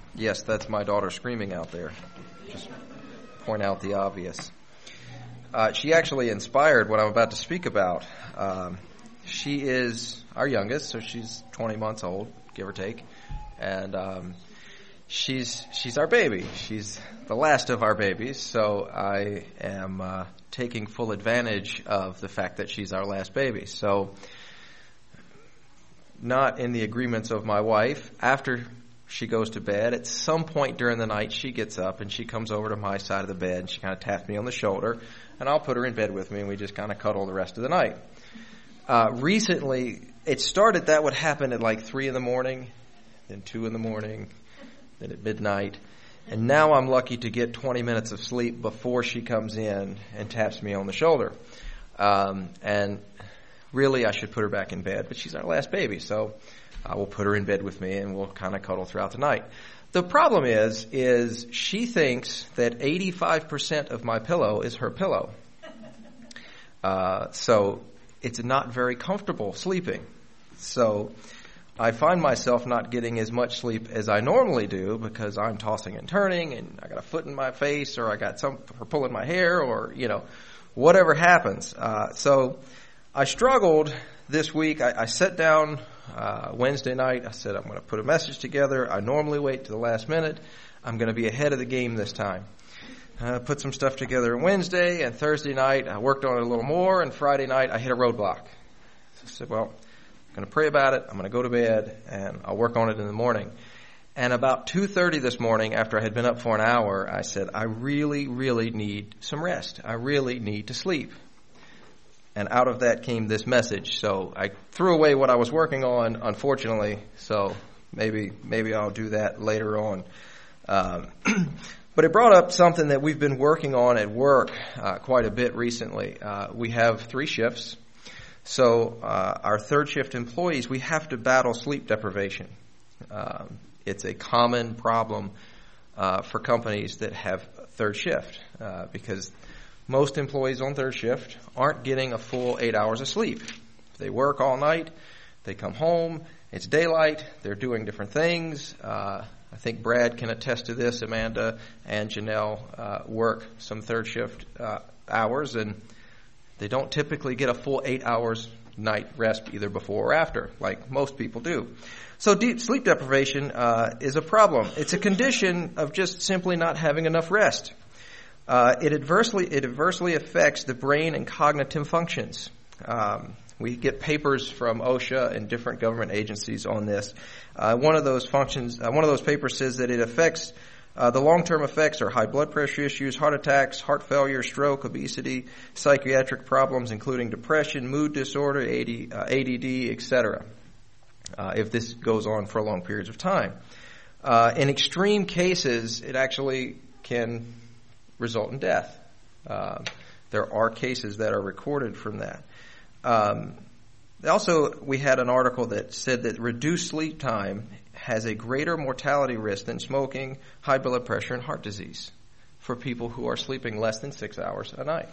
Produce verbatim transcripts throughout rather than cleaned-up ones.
Yes, that's my daughter screaming out there. Just point out the obvious. Uh, she actually inspired what I'm about to speak about. Um, she is our youngest, so she's twenty months old, give or take. And um, she's she's our baby. She's the last of our babies, so I am uh, taking full advantage of the fact that she's our last baby. So, not in the agreements of my wife, after she goes to bed, at some point during the night, she gets up and she comes over to my side of the bed and she kind of taps me on the shoulder, and I'll put her in bed with me and we just kind of cuddle the rest of the night. Uh, recently, it started that would happen at like three in the morning, then two in the morning, then at midnight. And now I'm lucky to get twenty minutes of sleep before she comes in and taps me on the shoulder. Um, and really, I should put her back in bed, but she's our last baby, so I will put her in bed with me and we'll kind of cuddle throughout the night. The problem is, is she thinks that eighty-five percent of my pillow is her pillow. Uh, so it's not very comfortable sleeping. So I find myself not getting as much sleep as I normally do because I'm tossing and turning and I got a foot in my face or I got some her pulling my hair or, you know, whatever happens. Uh, so I struggled this week. I, I sat down uh, Wednesday night. I said, I'm going to put a message together. I normally wait to the last minute. I'm going to be ahead of the game this time. Uh, put some stuff together on Wednesday, and Thursday night I worked on it a little more, and Friday night I hit a roadblock. So I said, well, I'm going to pray about it. I'm going to go to bed, and I'll work on it in the morning. And about two thirty this morning, after I had been up for an hour, I said, I really, really need some rest. I really need to sleep. And out of that came this message. So I threw away what I was working on, unfortunately. So maybe maybe I'll do that later on. Um, but it brought up something that we've been working on at work uh, quite a bit recently. Uh, we have three shifts. So uh, our third shift employees, we have to battle sleep deprivation. Um, it's a common problem uh, for companies that have third shift uh, because most employees on third shift aren't getting a full eight hours of sleep. They work all night. They come home. It's daylight. They're doing different things. Uh, I think Brad can attest to this. Amanda and Janelle uh, work some third shift uh, hours, and they don't typically get a full eight hours night rest either before or after, like most people do. So deep sleep deprivation uh, is a problem. It's a condition of just simply not having enough rest. Uh, it adversely it adversely affects the brain and cognitive functions. Um, we get papers from OSHA and different government agencies on this. Uh, one of those functions, uh, one of those papers says that it affects uh, the long-term effects are high blood pressure issues, heart attacks, heart failure, stroke, obesity, psychiatric problems, including depression, mood disorder, A D, uh, A D D, et cetera. Uh, if this goes on for long periods of time, uh, in extreme cases, it actually can result in death. Uh, there are cases that are recorded from that. Um, also, we had an article that said that reduced sleep time has a greater mortality risk than smoking, high blood pressure, and heart disease for people who are sleeping less than six hours a night.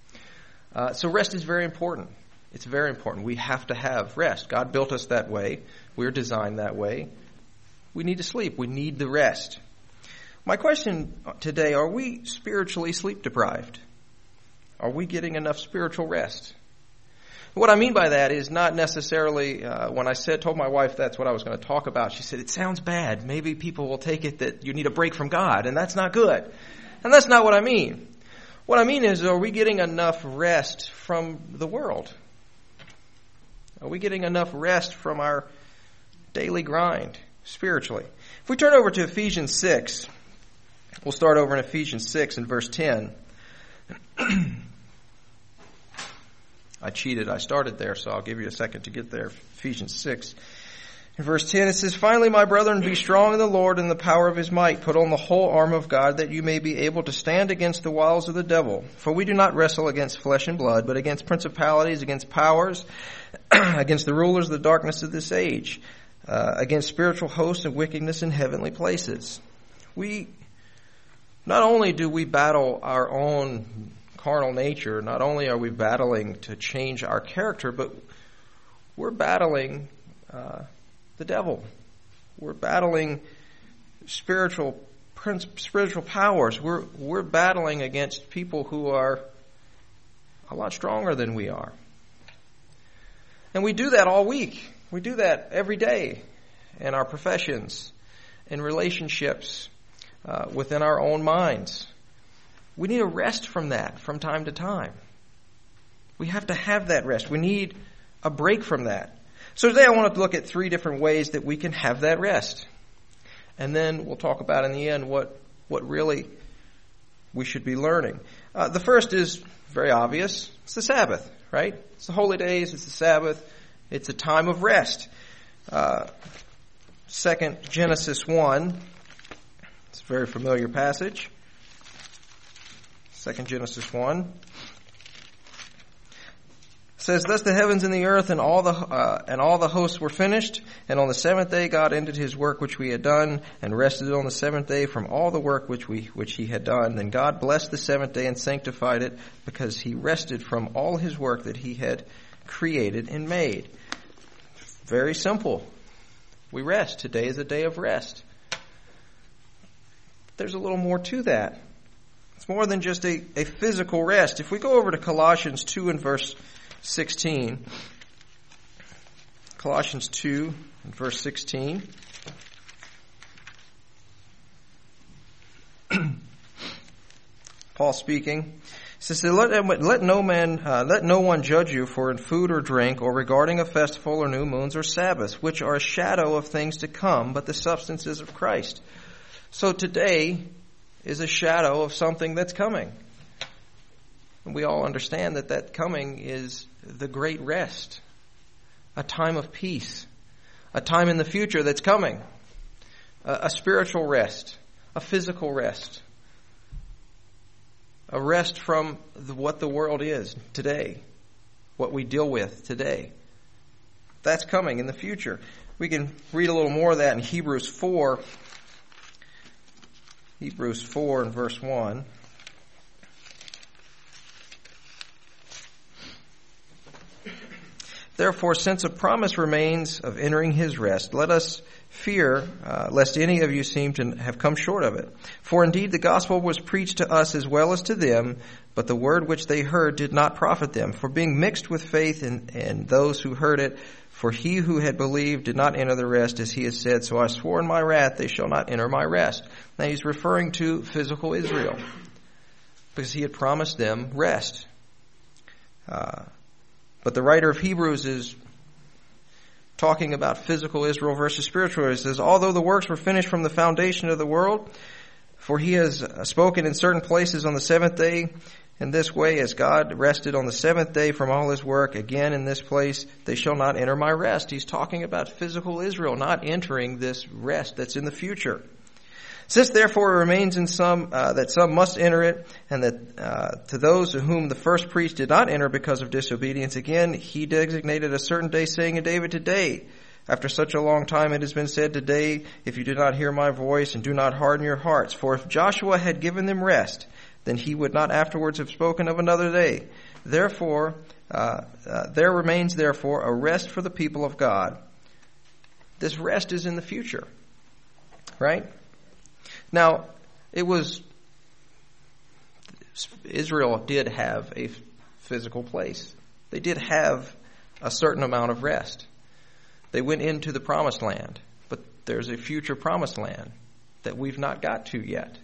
Uh, so rest is very important. It's very important. We have to have rest. God built us that way. We're designed that way. We need to sleep. We need the rest. My question today, are we spiritually sleep deprived? Are we getting enough spiritual rest? What I mean by that is not necessarily, uh, when I said, told my wife that's what I was going to talk about, she said, it sounds bad. Maybe people will take it that you need a break from God, and that's not good. And that's not what I mean. What I mean is, are we getting enough rest from the world? Are we getting enough rest from our daily grind spiritually? If we turn over to Ephesians six, we'll start over in Ephesians six and verse ten. I cheated. I started there, so I'll give you a second to get there. Ephesians six. In verse ten, it says, Finally, my brethren, be strong in the Lord and the power of his might. Put on the whole armor of God, that you may be able to stand against the wiles of the devil. For we do not wrestle against flesh and blood, but against principalities, against powers, against the rulers of the darkness of this age, uh, against spiritual hosts of wickedness in heavenly places. We, not only do we battle our own carnal nature, not only are we battling to change our character, but we're battling uh, the devil. We're battling spiritual spiritual powers. We're we're battling against people who are a lot stronger than we are. And we do that all week. We do that every day in our professions, in relationships, uh, within our own minds. We need a rest from that from time to time. We have to have that rest. We need a break from that. So today I want to look at three different ways that we can have that rest. And then we'll talk about in the end what, what really we should be learning. Uh, the first is very obvious. It's the Sabbath, right? It's the holy days. It's the Sabbath. It's a time of rest. Uh, second Genesis one. It's a very familiar passage. Second Genesis one. It says, "Thus the heavens and the earth and all the uh, and all the hosts were finished, and on the seventh day God ended his work which we had done, and rested on the seventh day from all the work which we which he had done. Then God blessed the seventh day and sanctified it, because he rested from all his work that he had created and made." Very simple. We rest. Today is a day of rest. There's a little more to that. It's more than just a, a physical rest. If we go over to Colossians two and verse sixteen. Colossians two and verse sixteen. Paul speaking. Says, let, let no man, uh, let no one judge you for in food or drink, or regarding a festival or new moons or Sabbaths, which are a shadow of things to come, but the substance is of Christ. So today is a shadow of something that's coming. And we all understand that that coming is the great rest, a time of peace, a time in the future that's coming, a, a spiritual rest, a physical rest. A rest from the, what the world is today, what we deal with today. That's coming in the future. We can read a little more of that in Hebrews four. Hebrews four and verse one. "Therefore, since a promise remains of entering his rest, let us fear uh, lest any of you seem to have come short of it. For indeed the gospel was preached to us as well as to them, but the word which they heard did not profit them. For being mixed with faith in, in those who heard it, for he who had believed did not enter the rest, as he has said, so I swore in my wrath, they shall not enter my rest." Now he's referring to physical Israel, because he had promised them rest. Uh, but the writer of Hebrews is talking about physical Israel versus spiritual Israel. He says, "Although the works were finished from the foundation of the world, for he has spoken in certain places on the seventh day, in this way, as God rested on the seventh day from all his work, again in this place, they shall not enter my rest." He's talking about physical Israel not entering this rest that's in the future. "Since therefore it remains in some uh, that some must enter it, and that uh, to those to whom the first priest did not enter because of disobedience, again he designated a certain day, saying in David, today, after such a long time it has been said, today, if you do not hear my voice and do not harden your hearts. For if Joshua had given them rest, then he would not afterwards have spoken of another day. Therefore, uh, uh, there remains therefore a rest for the people of God." This rest is in the future, right? Now, it was, Israel did have a physical place. They did have a certain amount of rest. They went into the promised land, but there's a future promised land that we've not got to yet.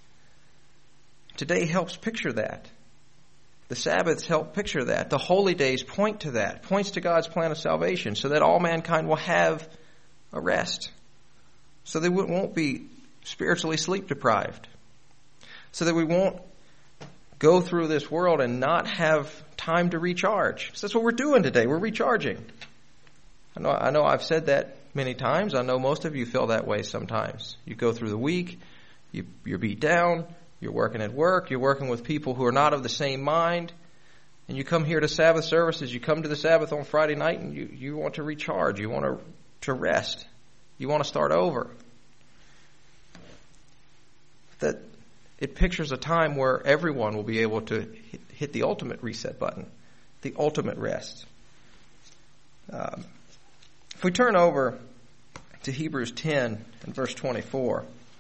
Today helps picture that. The Sabbaths help picture that. The holy days point to that, points to God's plan of salvation, so that all mankind will have a rest. So they won't be spiritually sleep deprived. So that we won't go through this world and not have time to recharge. So that's what we're doing today. We're recharging. I know, I know I've said that many times. I know most of you feel that way sometimes. You go through the week, you, you're beat down, you're working at work, you're working with people who are not of the same mind, and you come here to Sabbath services, you come to the Sabbath on Friday night, and you, you want to recharge, you want to, to rest, you want to start over. That it pictures a time where everyone will be able to hit, hit the ultimate reset button, the ultimate rest. Um, if we turn over to Hebrews ten and verse twenty-four,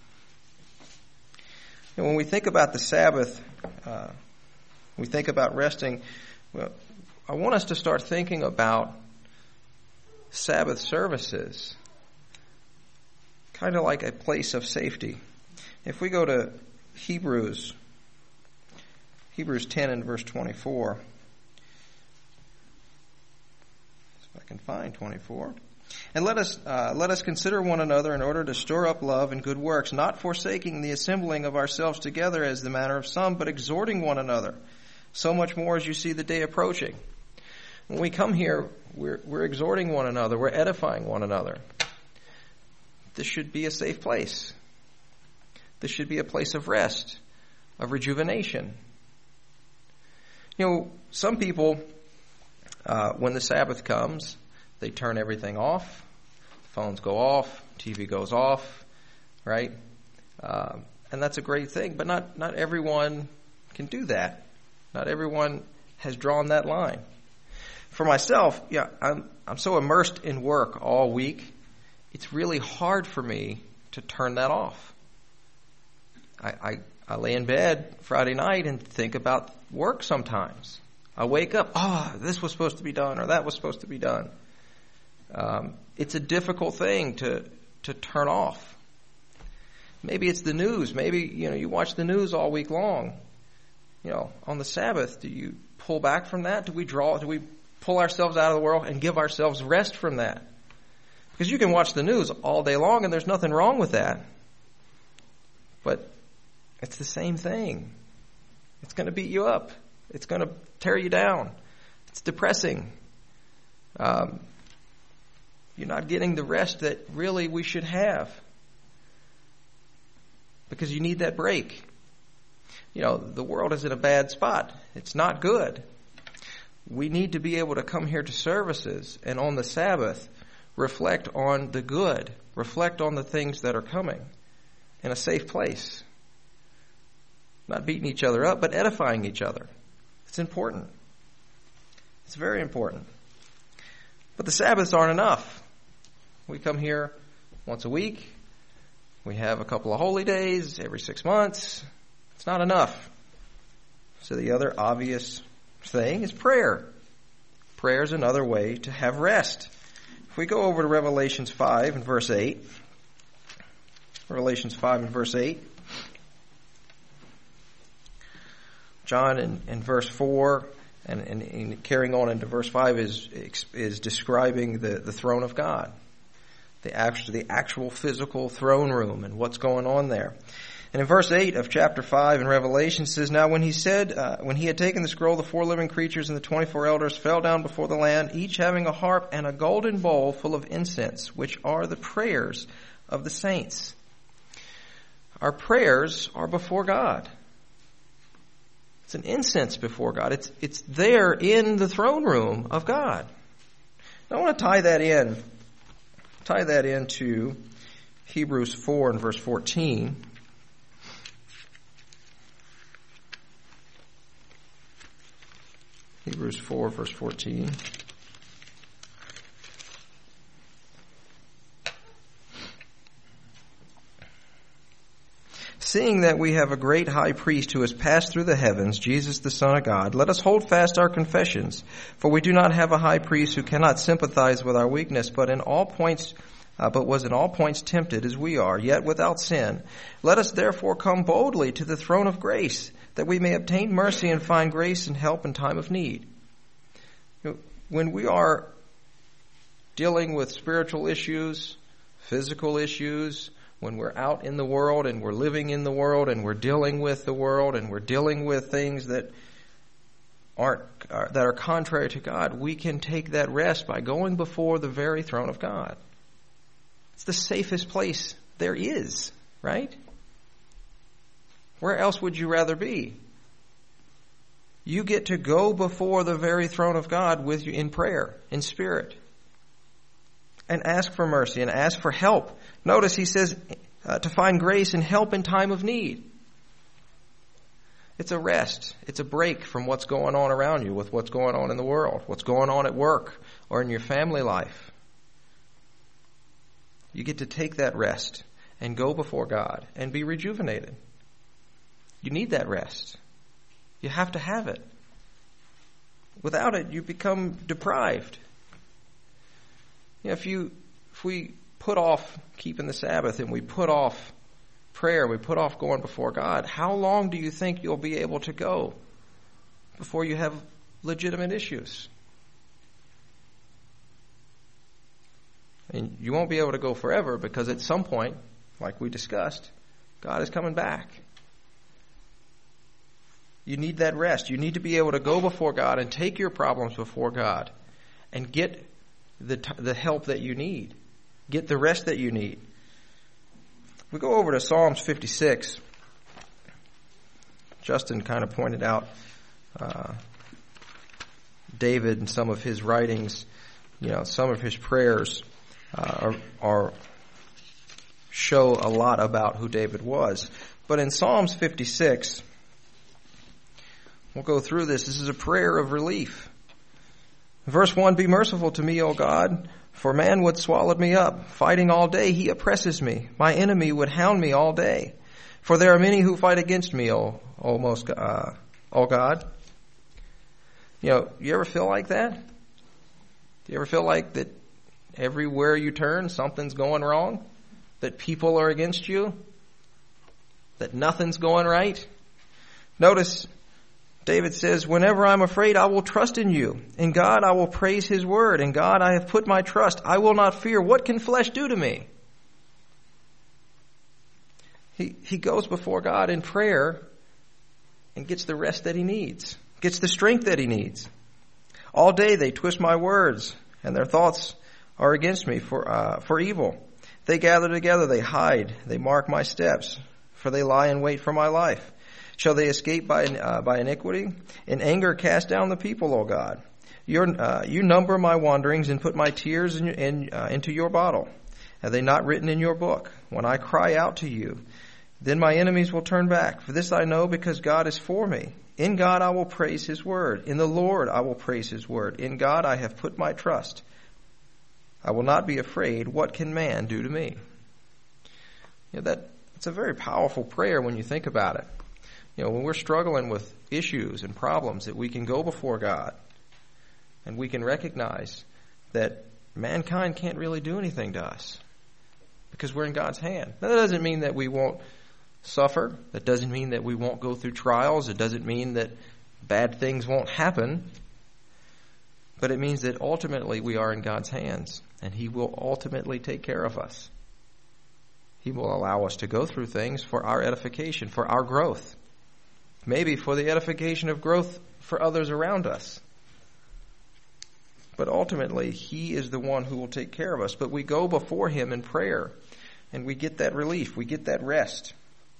And when we think about the Sabbath, uh, we think about resting, well, I want us to start thinking about Sabbath services, kind of like a place of safety. If we go to Hebrews, Hebrews ten and verse twenty-four, if I can find twenty-four. And let us uh, let us consider one another in order to store up love and good works, not forsaking the assembling of ourselves together as the manner of some, but exhorting one another, so much more as you see the day approaching. When we come here, we're, we're exhorting one another, we're edifying one another. This should be a safe place. This should be a place of rest, of rejuvenation. You know, some people, uh, when the Sabbath comes, they turn everything off. Phones go off. T V goes off. Right? Uh, and that's a great thing. But not, not everyone can do that. Not everyone has drawn that line. For myself, yeah, I'm I'm so immersed in work all week. It's really hard for me to turn that off. I, I, I lay in bed Friday night and think about work sometimes. I wake up, oh, this was supposed to be done or that was supposed to be done. Um, it's a difficult thing to to turn off. Maybe it's the news. Maybe, you know, you watch the news all week long. You know, on the Sabbath, do you pull back from that? Do we draw, do we pull ourselves out of the world and give ourselves rest from that? Because you can watch the news all day long and there's nothing wrong with that. But it's the same thing. It's going to beat you up. It's going to tear you down. It's depressing. Um, you're not getting the rest that really we should have. Because you need that break. You know, the world is in a bad spot. It's not good. We need to be able to come here to services and on the Sabbath reflect on the good, reflect on the things that are coming in a safe place. Not beating each other up, but edifying each other. It's important. It's very important. But the Sabbaths aren't enough. We come here once a week. We have a couple of holy days every six months. It's not enough. So the other obvious thing is prayer. Prayer is another way to have rest. If we go over to Revelations five and verse eight, Revelations five and verse eight, John in, in verse four and, and, and carrying on into verse five is is describing the, the throne of God, the actual, the actual physical throne room and what's going on there. And in verse eight of chapter five in Revelation says, Now when he said, uh, when he had taken the scroll, the four living creatures and the twenty-four elders fell down before the Lamb, each having a harp and a golden bowl full of incense, which are the prayers of the saints. Our prayers are before God. It's an incense before God. It's, it's there in the throne room of God. Now I want to tie that in, tie that into Hebrews four and verse fourteen. Hebrews four, verse fourteen. Seeing that we have a great high priest who has passed through the heavens, Jesus the Son of God, let us hold fast our confessions. For we do not have a high priest who cannot sympathize with our weakness, but in all points, uh, but was in all points tempted as we are, yet without sin. Let us therefore come boldly to the throne of grace, that we may obtain mercy and find grace and help in time of need. When we are dealing with spiritual issues, physical issues, when we're out in the world and we're living in the world and we're dealing with the world and we're dealing with things that aren't are, that are contrary to God, we can take that rest by going before the very throne of God. It's the safest place there is, right? Where else would you rather be? You get to go before the very throne of God with you in prayer, in spirit, and ask for mercy and ask for help. Notice he says uh, to find grace and help in time of need. It's a rest. It's a break from what's going on around you, with what's going on in the world, what's going on at work or in your family life. You get to take that rest and go before God and be rejuvenated. You need that rest. You have to have it. Without it, you become deprived. You know, if you, if we put off keeping the Sabbath and we put off prayer, we put off going before God, how long do you think you'll be able to go before you have legitimate issues? And you won't be able to go forever, because at some point, like we discussed, God is coming back. You need that rest. You need to be able to go before God and take your problems before God and get the t- the help that you need. Get the rest that you need. We go over to Psalms fifty-six. Justin kind of pointed out uh, David and some of his writings, you know, some of his prayers uh, are, are show a lot about who David was. But in Psalms fifty-six, we'll go through this. This is a prayer of relief. Verse one, be merciful to me, O God, for man would swallow me up. Fighting all day, he oppresses me. My enemy would hound me all day. For there are many who fight against me, O, o, most, uh, o God. You know, you ever feel like that? Do you ever feel like that everywhere you turn, something's going wrong? That people are against you? That nothing's going right? Notice David says, whenever I'm afraid, I will trust in you. In God, I will praise his word. In God, I have put my trust. I will not fear. What can flesh do to me? He, he goes before God in prayer and gets the rest that he needs, gets the strength that he needs. All day they twist my words, and their thoughts are against me for, uh, for evil. They gather together, they hide, they mark my steps, for they lie in wait for my life. Shall they escape by uh, by iniquity? In anger cast down the people, O God. Your, uh, you number my wanderings and put my tears in, in, uh, into your bottle. Are they not written in your book? When I cry out to you, then my enemies will turn back. For this I know, because God is for me. In God I will praise his word. In the Lord I will praise his word. In God I have put my trust. I will not be afraid. What can man do to me? You know, that, it's a very powerful prayer when you think about it. You know, when we're struggling with issues and problems, that we can go before God and we can recognize that mankind can't really do anything to us because we're in God's hand. Now, that doesn't mean that we won't suffer. That doesn't mean that we won't go through trials. It doesn't mean that bad things won't happen. But it means that ultimately we are in God's hands, and he will ultimately take care of us. He will allow us to go through things for our edification, for our growth. Maybe for the edification of growth for others around us. But ultimately, he is the one who will take care of us. But we go before him in prayer, and we get that relief. We get that rest.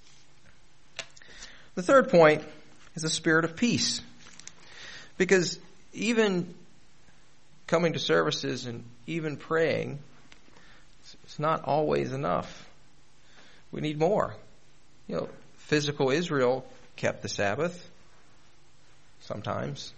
The third point is a spirit of peace. Because even coming to services and even praying, it's not always enough. We need more. You know, physical Israel kept the Sabbath sometimes.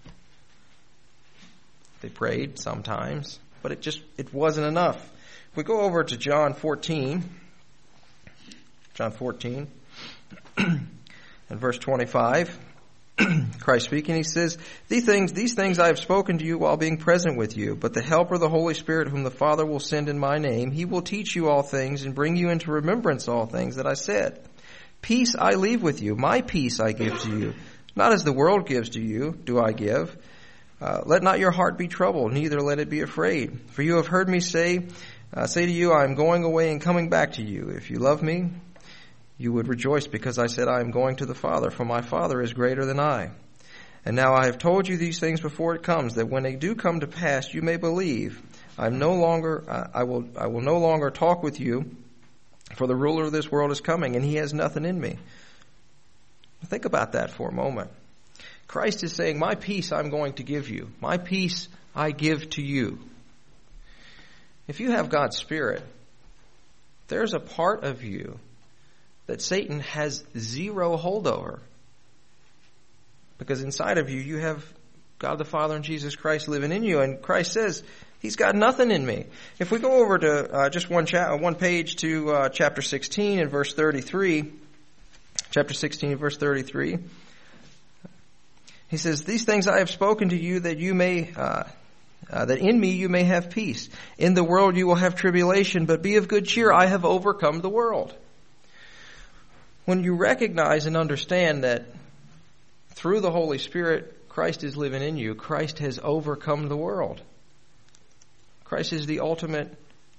They prayed sometimes, but it just it wasn't enough. If we go over to John fourteen, John fourteen, and verse twenty-five, Christ speaking, he says, These things, these things I have spoken to you while being present with you, but the Helper, the Holy Spirit, whom the Father will send in my name, he will teach you all things and bring you into remembrance all things that I said. Peace I leave with you. My peace I give to you. Not as the world gives to you, do I give. Uh, let not your heart be troubled, neither let it be afraid. For you have heard me say, uh, say to you, I am going away and coming back to you. If you love me, you would rejoice because I said, I am going to the Father, for my Father is greater than I. And now I have told you these things before it comes, that when they do come to pass, you may believe. I am no longer, uh, I will, I will no longer talk with you, for the ruler of this world is coming, and he has nothing in me. Think about that for a moment. Christ is saying, my peace I'm going to give you. My peace I give to you. If you have God's Spirit, there's a part of you that Satan has zero hold over. Because inside of you, you have God the Father and Jesus Christ living in you. And Christ says, he's got nothing in me. If we go over to uh, just one cha- one page to uh, chapter sixteen and verse thirty-three, chapter sixteen, verse thirty-three. He says, "These things I have spoken to you that you may, uh, uh, that in me you may have peace. In the world you will have tribulation, but be of good cheer. I have overcome the world." When you recognize and understand that through the Holy Spirit, Christ is living in you, Christ has overcome the world. Christ is the ultimate,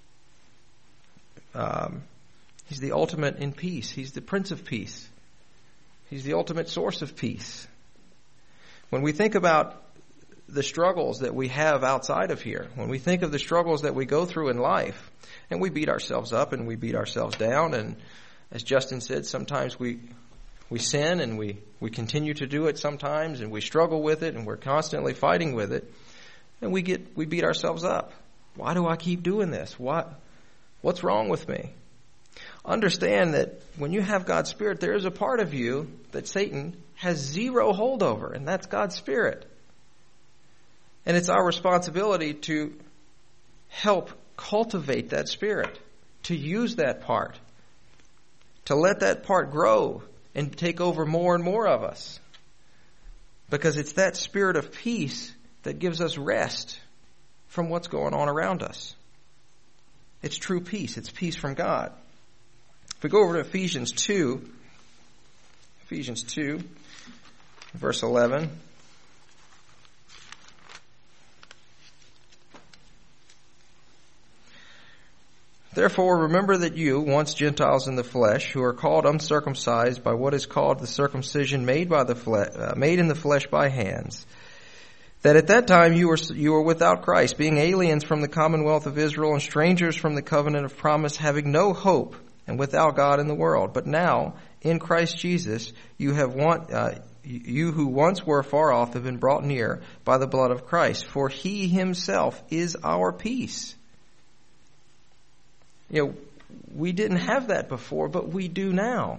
um, he's the ultimate in peace. He's the Prince of Peace. He's the ultimate source of peace. When we think about the struggles that we have outside of here, when we think of the struggles that we go through in life, and we beat ourselves up and we beat ourselves down, and as Justin said, sometimes we we sin and we, we continue to do it sometimes, and we struggle with it and we're constantly fighting with it, and we get we beat ourselves up. Why do I keep doing this? What what's wrong with me? Understand that when you have God's Spirit, there is a part of you that Satan has zero hold over, and that's God's Spirit. And it's our responsibility to help cultivate that Spirit, to use that part, to let that part grow and take over more and more of us. Because it's that spirit of peace that gives us rest from what's going on around us. It's true peace. It's peace from God. If we go over to Ephesians two, Ephesians two, verse eleven. "Therefore remember that you, once Gentiles in the flesh, who are called uncircumcised by what is called the circumcision made by the flesh, uh, made in the flesh by hands, that at that time you were you were without Christ, being aliens from the commonwealth of Israel and strangers from the covenant of promise, having no hope and without God in the world. But now, in Christ Jesus, you have want, uh, you who once were far off have been brought near by the blood of Christ, for he himself is our peace." You know, we didn't have that before, but we do now.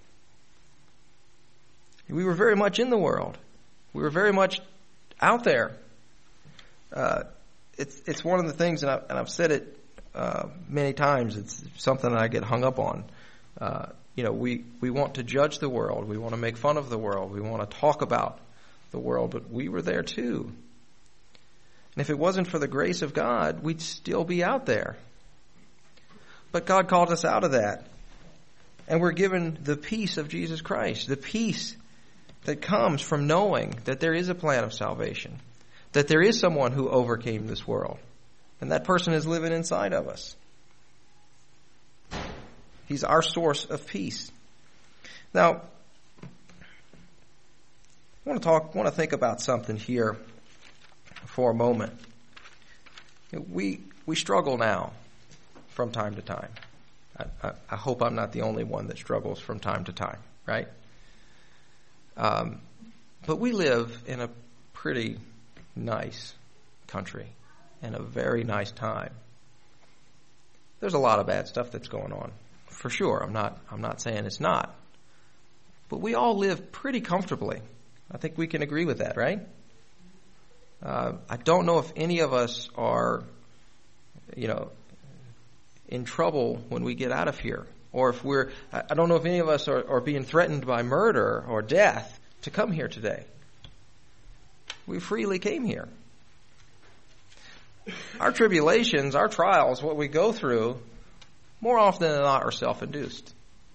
We were very much in the world. We were very much out there. Uh, it's it's one of the things, and, I, and I've said it uh, many times. It's something that I get hung up on. Uh, you know, we, we want to judge the world. We want to make fun of the world. We want to talk about the world, but we were there too. And if it wasn't for the grace of God, we'd still be out there. But God called us out of that. And we're given the peace of Jesus Christ, the peace that comes from knowing that there is a plan of salvation, that there is someone who overcame this world, and that person is living inside of us. He's our source of peace. Now, I want to talk, I want to think about something here for a moment. We we struggle now from time to time. I, I, I hope I'm not the only one that struggles from time to time, right? Um, but we live in a pretty nice country and a very nice time. There's a lot of bad stuff that's going on, for sure. I'm not I'm not saying it's not. But we all live pretty comfortably. I think we can agree with that, right? Uh, I don't know if any of us are, you know, in trouble when we get out of here. Or if we're, I don't know if any of us are, are being threatened by murder or death to come here today. We freely came here. Our tribulations, our trials, what we go through, more often than not are self-induced.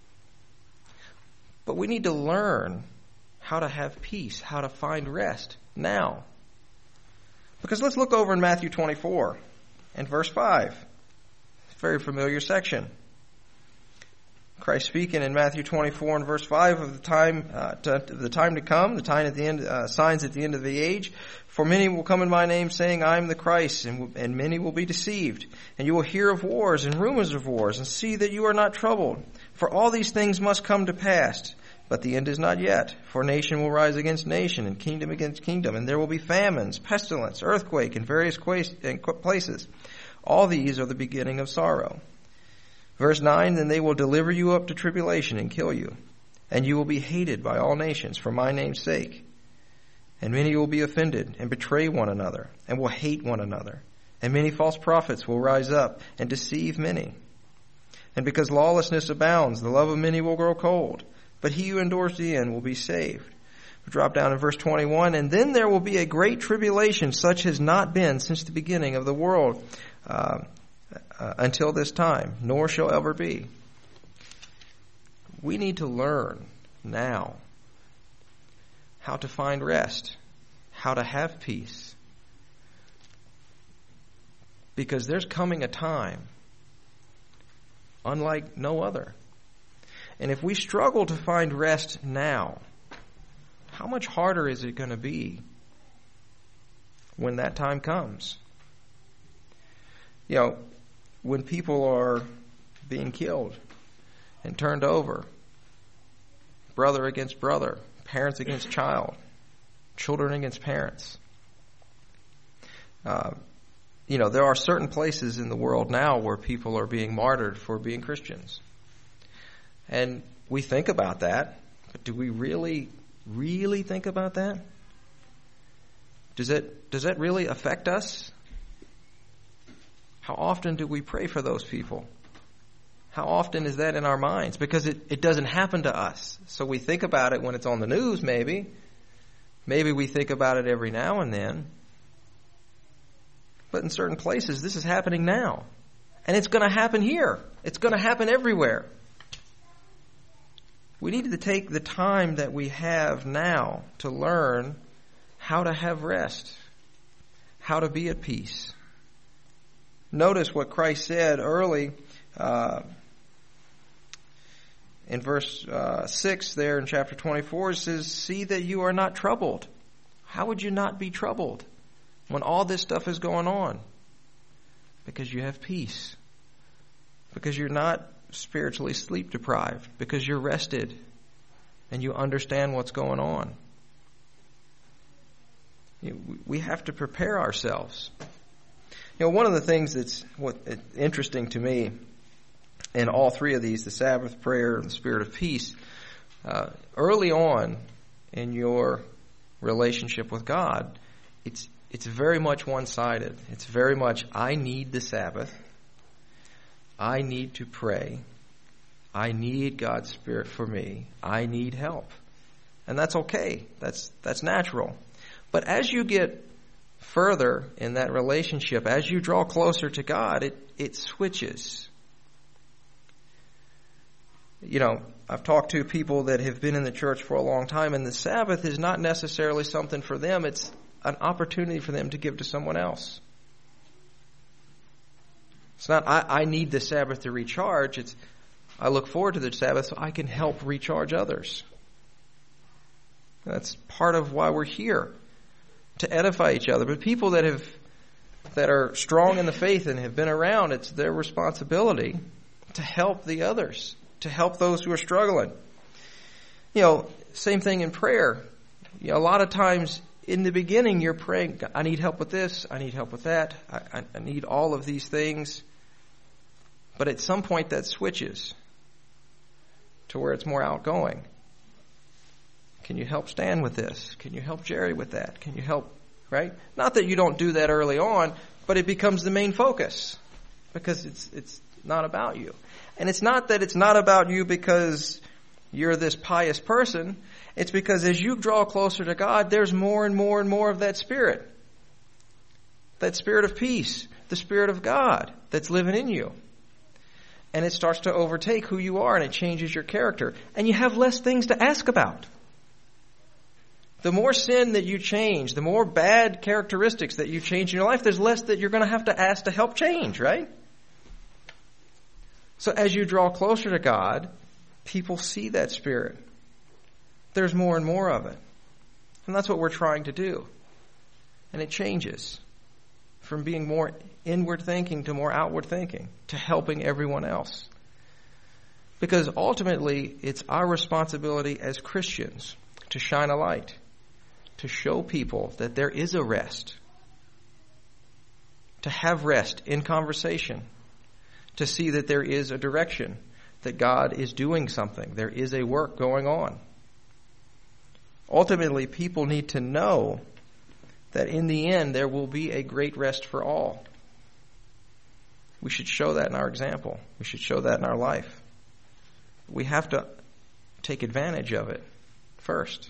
But we need to learn how to have peace, how to find rest now. Because let's look over in Matthew twenty-four and verse five. It's a very familiar section. Christ speaking in Matthew twenty-four and verse five of the time, uh, to, the time to come, the time at the end, uh, signs at the end of the age. For many will come in my name, saying, I am the Christ, and, and many will be deceived. And you will hear of wars and rumors of wars, and see that you are not troubled. For all these things must come to pass, but the end is not yet. For nation will rise against nation, and kingdom against kingdom, and there will be famines, pestilence, earthquake in various places. All these are the beginning of sorrow. Verse nine, then they will deliver you up to tribulation and kill you, and you will be hated by all nations for my name's sake. And many will be offended and betray one another and will hate one another. And many false prophets will rise up and deceive many. And because lawlessness abounds, the love of many will grow cold. but he who endures to the end will be saved. We drop down to verse twenty-one, and then there will be a great tribulation, such has not been since the beginning of the world uh, uh, until this time, nor shall ever be. We need to learn now how to find rest, how to have peace. Because there's coming a time unlike no other. And if we struggle to find rest now, how much harder is it going to be when that time comes? You know, when people are being killed and turned over, brother against brother, parents against child, children against parents. Uh, you know, there are certain places in the world now where people are being martyred for being Christians. And we think about that, but do we really, really think about that? Does it, does that really affect us? How often do we pray for those people? How often is that in our minds? Because it, it doesn't happen to us. So we think about it when it's on the news, maybe. Maybe we think about it every now and then. But in certain places, this is happening now. And it's going to happen here. It's going to happen everywhere. We need to take the time that we have now to learn how to have rest, how to be at peace. Notice what Christ said early uh, in verse uh, six there in chapter twenty-four. It says, see that you are not troubled. How would you not be troubled when all this stuff is going on? Because you have peace. Because you're not spiritually sleep deprived. Because you're rested and you understand what's going on. We have to prepare ourselves. You know, one of the things that's what interesting to me in all three of these, the Sabbath, prayer, and the spirit of peace, uh, early on in your relationship with God, it's it's very much one-sided. It's very much, I need the Sabbath. I need to pray. I need God's Spirit for me. I need help. And that's okay. That's that's natural. But as you get further in that relationship, as you draw closer to God, it, it switches. You know, I've talked to people that have been in the church for a long time, and the Sabbath is not necessarily something for them. It's an opportunity for them to give to someone else. It's not, I, I need the Sabbath to recharge. It's, I look forward to the Sabbath so I can help recharge others. That's part of why we're here, to edify each other. But people that have that are strong in the faith and have been around, it's their responsibility to help the others, to help those who are struggling. You know, same thing in prayer. You know, a lot of times in the beginning you're praying, I need help with this, I need help with that, I, I need all of these things. But at some point that switches to where it's more outgoing. Can you help Stan with this? Can you help Jerry with that? Can you help, right? Not that you don't do that early on, but it becomes the main focus because it's it's not about you. And it's not that it's not about you because you're this pious person. It's because as you draw closer to God, there's more and more and more of that Spirit. That Spirit of peace, the Spirit of God that's living in you. And it starts to overtake who you are and it changes your character. And you have less things to ask about. The more sin that you change, the more bad characteristics that you change in your life, there's less that you're going to have to ask to help change, right? So as you draw closer to God, people see that Spirit. There's more and more of it. And that's what we're trying to do. And it changes from being more inward thinking to more outward thinking, to helping everyone else. Because ultimately, it's our responsibility as Christians to shine a light, to show people that there is a rest, to have rest in conversation, to see that there is a direction, that God is doing something, there is a work going on. Ultimately, people need to know that in the end there will be a great rest for all. We should show that in our example. We should show that in our life. We have to take advantage of it first.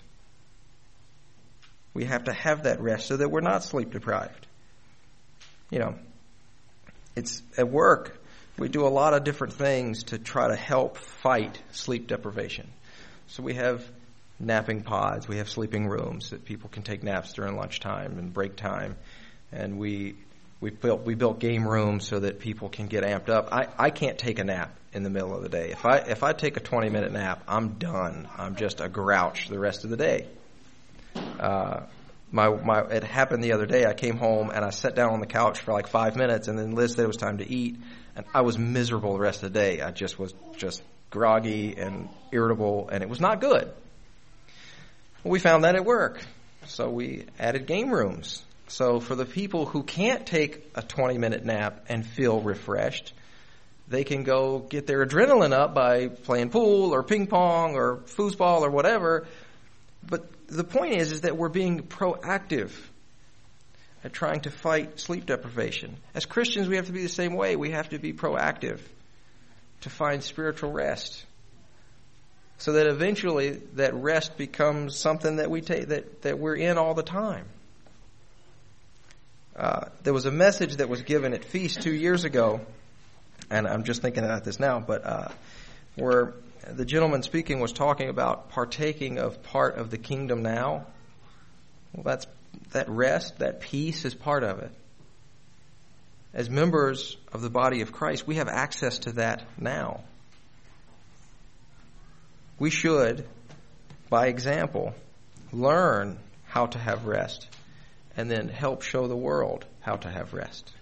We have to have that rest so that we're not sleep deprived. You know, it's at work, we do a lot of different things to try to help fight sleep deprivation. So we have napping pods, we have sleeping rooms that people can take naps during lunchtime and break time. And we we built we built game rooms so that people can get amped up. I, I can't take a nap in the middle of the day. If I if I take a twenty minute nap, I'm done. I'm just a grouch the rest of the day. Uh, my my it happened the other day. I came home and I sat down on the couch for like five minutes, and then Liz said it was time to eat, and I was miserable the rest of the day. I just was just groggy and irritable, and it was not good. Well, we found that at work, so we added game rooms. So for the people who can't take a twenty minute nap and feel refreshed, they can go get their adrenaline up by playing pool or ping pong or foosball or whatever. But the point is, is that we're being proactive at trying to fight sleep deprivation. As Christians, we have to be the same way. We have to be proactive to find spiritual rest, so that eventually that rest becomes something that we take, that, that we're in all the time. Uh, there was a message that was given at Feast two years ago, and I'm just thinking about this now, but uh, where the gentleman speaking was talking about partaking of part of the kingdom now. Well, that's that rest, that peace is part of it. As members of the body of Christ, we have access to that now. We should, by example, learn how to have rest and then help show the world how to have rest.